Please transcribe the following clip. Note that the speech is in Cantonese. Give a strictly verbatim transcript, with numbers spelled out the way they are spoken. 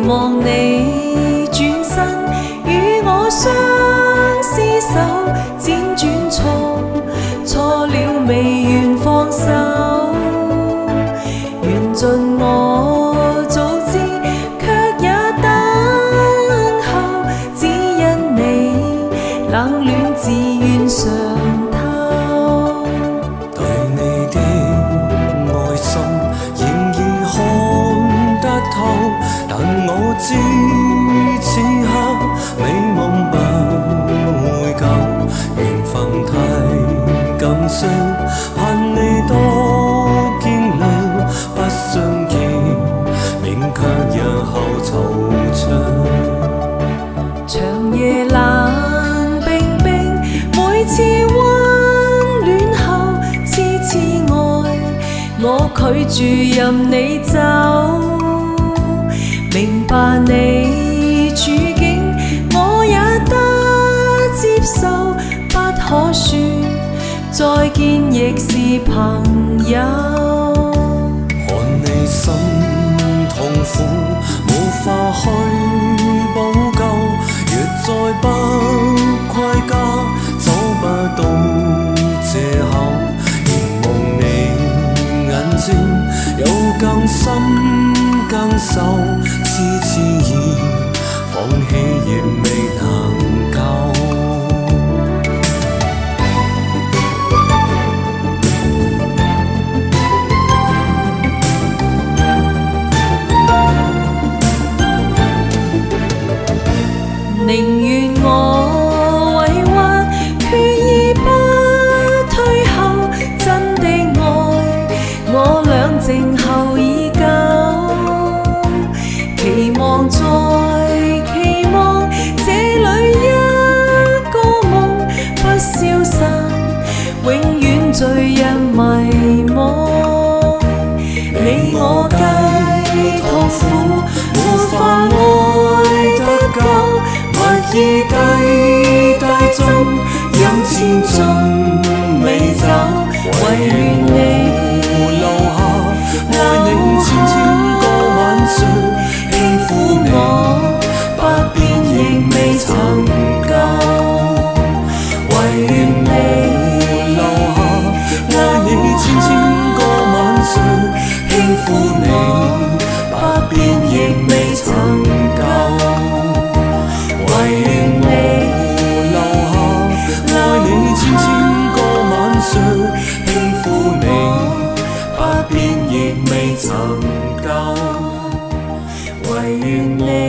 望你轉身與我相廝守，輾轉錯錯了未願放手，緣盡我早知，卻也等候，只因你冷暖自願嘗透。 對你的愛心仍然看得透，但我知此刻美夢不會夠，緣分太感傷，盼你多見諒，不相見勉強日後惆悵。 長夜冷冰冰，每次溫暖後痴痴愛，我拒絕任你走。明白你處境，我也得接受，不可說再見亦是朋友。 看你心痛苦，無法去補救，若再不歸家，找不到藉口，凝望你眼睛有更深更瘦，痴痴意放棄亦未能夠。 寧願我委屈，決意不退後，真的愛我倆靜候已久，期望再期望，這裏一個夢不消散，永遠醉人迷惘。你我皆痛苦，沒法愛得夠，蜜意低低斟，飲千樽美酒，唯願你留下，愛你千千個晚上，輕撫我，百遍亦未曾夠。唯願你留下，愛你千千個晚上，輕撫你，百遍亦未曾夠。唯願你留下，愛你千千個晚上，輕撫你，百遍亦未曾夠。唯願你